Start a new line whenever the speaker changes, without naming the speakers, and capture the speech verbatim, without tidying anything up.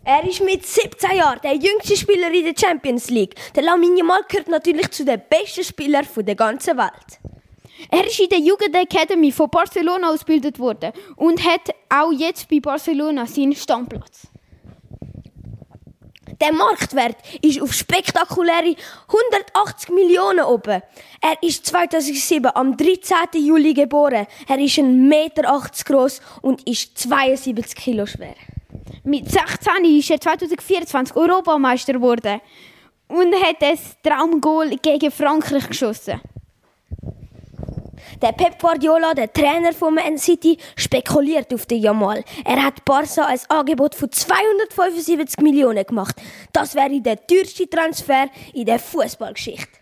Er ist mit siebzehn Jahren der jüngste Spieler in der Champions League. Der Lamine Yamal gehört natürlich zu den besten Spielern der ganzen Welt.
Er ist in der Jugendacademy von Barcelona ausgebildet worden und hat auch jetzt bei Barcelona seinen Stammplatz.
Der Marktwert ist auf spektakuläre hundertachtzig Millionen oben. Er ist zweitausendsieben am dreizehnten Juli geboren. Er ist ein Meter achtzig groß und ist zweiundsiebzig Kilo schwer.
Mit sechzehn ist er zweitausendvierundzwanzig Europameister geworden und hat ein Traumgoal gegen Frankreich geschossen.
Der Pep Guardiola, der Trainer von Man City, spekuliert auf den Yamal. Er hat Barca ein Angebot von zweihundertfünfundsiebzig Millionen gemacht. Das wäre der teuerste Transfer in der Fußballgeschichte.